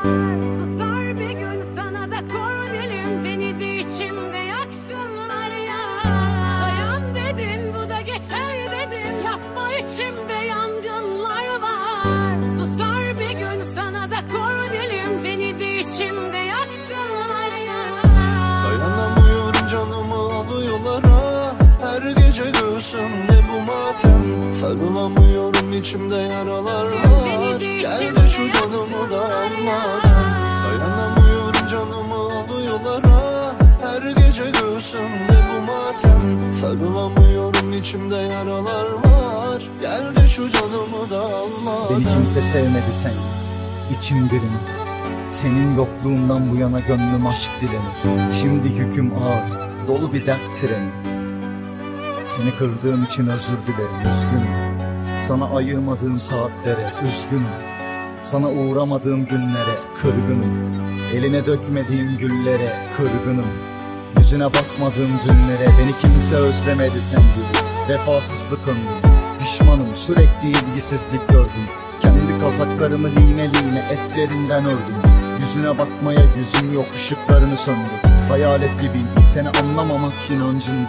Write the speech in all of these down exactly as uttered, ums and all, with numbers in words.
Susar bir gün sana da kor dilim, beni de içimde yaksınlar ya. Dayan dedin, bu da geçer dedin, yapma, içimde yangınlar var. Susar bir gün sana da kor dilim, seni de içimde yaksınlar ya. Dayanamıyorum, canımı alıyorlar ha. Her gece göğsümde bu matem. Sarılamıyorum, içimde yaralar var. Gel de şu canımı da almadan. Dayanamıyorum, canımı alıyorlar ha. Her gece göğsümde bu matem. Sarılamıyorum, içimde yaralar var. Gel de şu canımı da almadan. Beni kimse sevmedi sen, içim birini. Senin yokluğundan bu yana gönlüm aşk dilenir. Şimdi yüküm ağır, dolu bir dert treni. Seni kırdığım için özür dilerim, üzgünüm. Sana ayırmadığım saatlere üzgünüm. Sana uğramadığım günlere kırgınım. Eline dökmediğim güllere kırgınım. Yüzüne bakmadığım dünlere beni kimse özlemedi sen gibi. Vefasızlık ömrüm, pişmanım, sürekli ilgisizlik gördüm. Kendi kazaklarımı lime lime etlerinden ördüm. Yüzüne bakmaya yüzüm yok, ışıklarını söndü. Hayalet gibiydi, seni anlamamak inancımdı.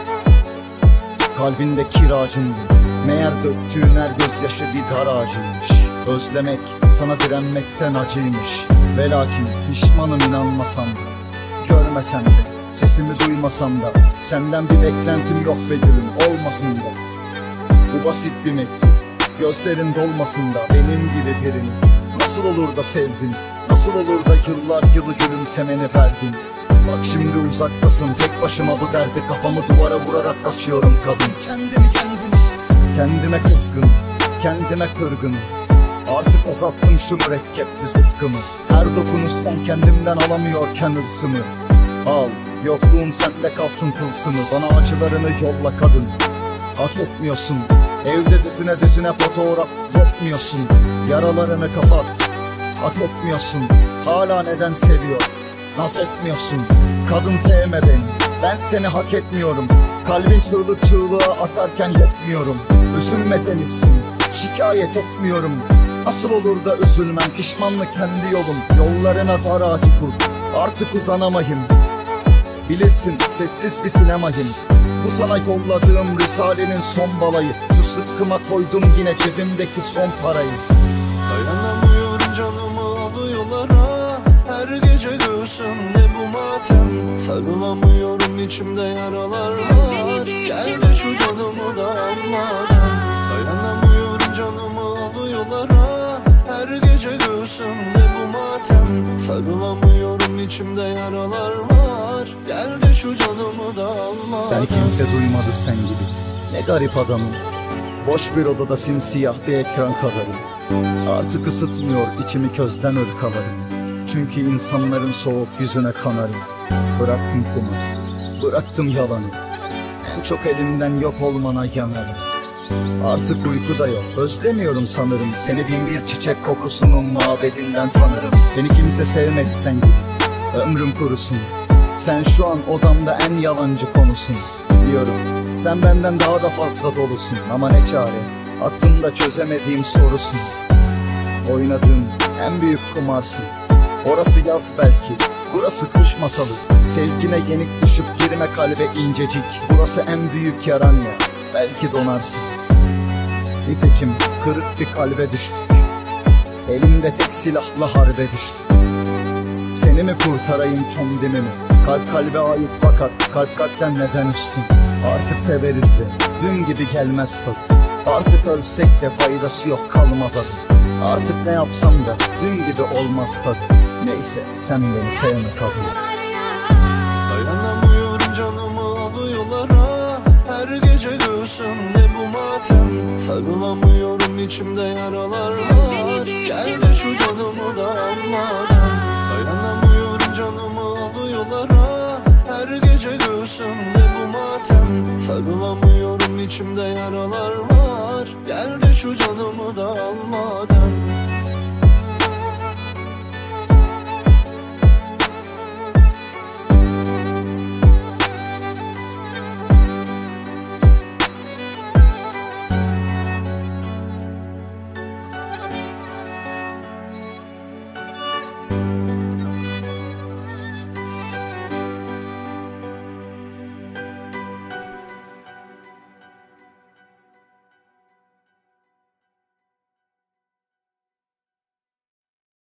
Kalbinde kiracındı, meğer döktüğün her gözyaşı bir dar ağacıymış. Özlemek sana direnmekten acıymış. Ve lakin pişmanım, inanmasam da, görmesen de, sesimi duymasan da. Senden bir beklentim yok be gülüm, olmasın da. Bu basit bir mektup, gözlerin dolmasın da. Benim gibi birini nasıl olur da sevdin? Nasıl olur da yıllar yılı gülümsemeni verdin? Bak şimdi uzaktasın, tek başıma bu derdi kafamı duvara vurarak taşıyorum kadın. Kendimi kendim, kendime kızgın, kendime kırgınım. Artık azalttım şu mürekkepli zıkkımı. Her dokunuş sen kendimden alamıyorken hırsımı. Al, yokluğun sende kalsın tılsımı. Bana acılarını yolla kadın, hak etmiyorsun. Evde düzüne düzüne fotoğraf yapmıyorsun. Yaralarını kapat, hak etmiyorsun. Hala neden seviyor, naz etmiyorsun. Kadın sevme beni, ben seni hak etmiyorum. Kalbin çığlık çığlığa atarken yetmiyorum. Üzülme denizsin, şikayet etmiyorum. Nasıl olur da üzülmem, pişmanlık kendi yolum. Yollarına dar ağacı kur, artık uzanamayım. Bilirsin sessiz bir sinemayım. Bu sana yolladığım risalenin son balayı. Şu sıkkıma koydum yine cebimdeki son parayı. Dayanamıyorum, canımı alıyorlar ha. Her gece göğsümde bu matem. Sarılamıyorum, içimde yaralar var. Gel de şu canımı da almadan. Dayanamıyorum, canımı alıyorlar ha. Her gece göğsümde bu matem. Sarılamıyorum, içimde yaralar var. Gel de şu canımı da almadan. Ben kimse duymadı sen gibi, ne garip adamım. Boş bir odada simsiyah bir ekran kadarım. Artık ısıtmıyor içimi közden ırkalarım. Çünkü insanların soğuk yüzüne kanarım. Bıraktım kumarı, bıraktım yalanı. En çok elimden yok olmana yanarım. Artık uyku da yok, özlemiyorum sanırım. Seni bin bir çiçek kokusunun mabedinden tanırım. Beni kimse sevmedi sen gibi, ömrüm kurusun. Sen şu an odamda en yalancı konusun. Biliyorum sen benden daha da fazla dolusun. Ama ne çare, aklımda çözemediğim sorusun. Oynadığım en büyük kumarsın. Orası yaz belki, burası kış masalı. Sevgine yenik düşüp girme kalbe incecik. Burası en büyük yaran ya, belki donarsın. Nitekim kırık bir kalbe düştük. Elimde tek silahla harbe düştük. Seni mi kurtarayım kendimi mi? Kalp kalbe ait fakat kalp kalpten neden üstün? Artık severiz de dün gibi gelmez tadı. Artık ölsek de faydası yok, kalmaz adı. Artık ne yapsam da dün gibi olmaz tadı. Neyse sen beni sevme kadın. Dayanamıyorum, canımı alıyorlar ha. Her gece göğsümde bu matem. Sarılamıyorum, içimde yaralar var. Gel de şu canımı da almadan. Dayanamıyorum, canımı alıyorlar ha. Her gece göğsümde bu matem. Sarılamıyorum, içimde yaralar var. Gel de şu canımı da almadan.